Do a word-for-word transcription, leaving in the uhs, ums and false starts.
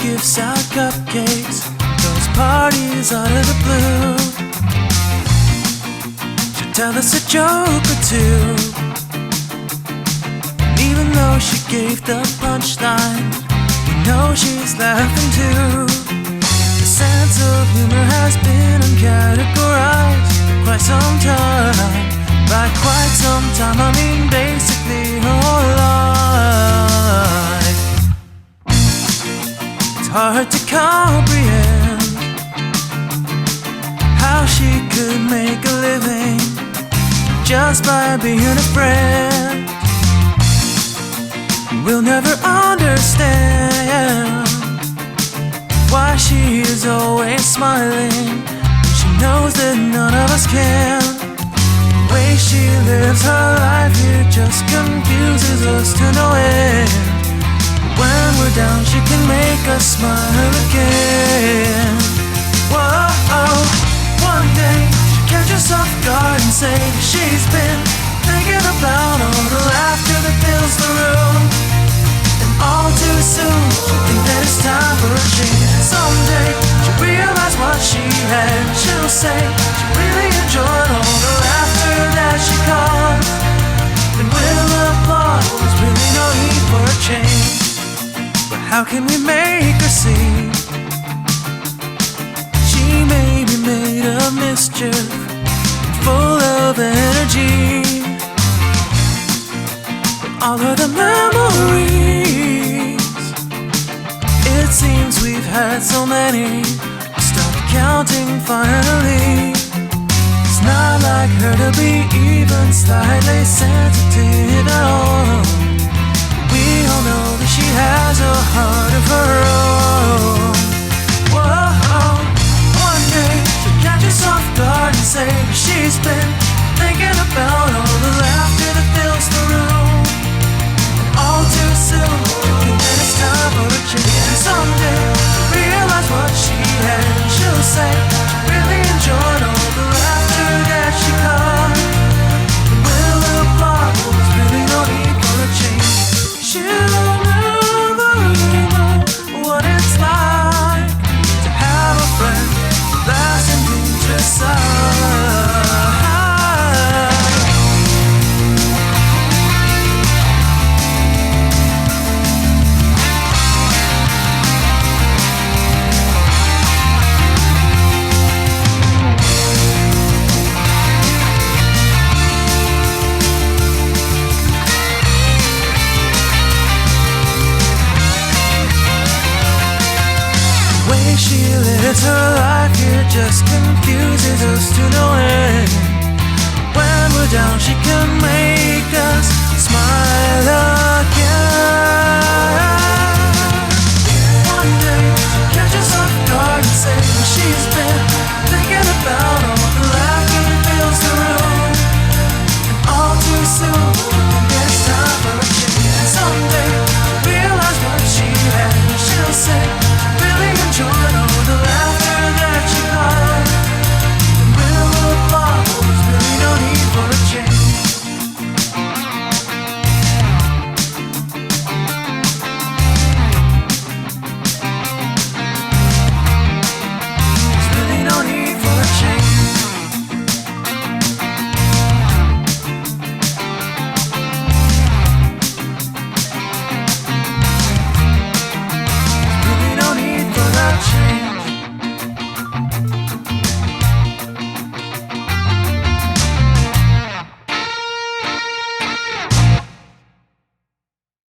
gives out cupcakes, those parties out of the blue. She'll tell us a joke or two, and even though she gave the punchline, we know she's laughing too. The sense of humor has been uncategorized for quite some time. By quite some time, I mean basically her whole life. It's hard to comprehend how she could make a living just by being a friend. We'll never understand why she is always smiling when she knows that none of us can. The way she lives her life here just confuses us to no end. When we're down, she can make us smile again. Whoa, one day she'll catch us off guard and say she's been thinking about all the laughter that fills the room. And all too soon she'll think that it's time for a change. Someday she'll realize what she had. She'll say she really enjoyed all the laughter that she caused, and we'll applaud. There's really no need for a change. But how can we make her see she may be made of mischief, full of energy? But all of the memories, it seems we've had so many, we stopped counting finally. It's not like her to be even slightly sensitive at all. We all know that she has a heart of her own. Whoa, one day she'll catch us off guard and say she's been thinking about all the laughter that fills the room. And all too soon she'll think that it's time for a change. And someday she'll realize what she had. She'll say she really enjoyed all the laughter that she caused, and we'll applaud. There's really no need for a change. She'll never know what it's like to have a friend that's in danger's side. She lives her life here just confuses us to no end. When we're down, she can make us smile again.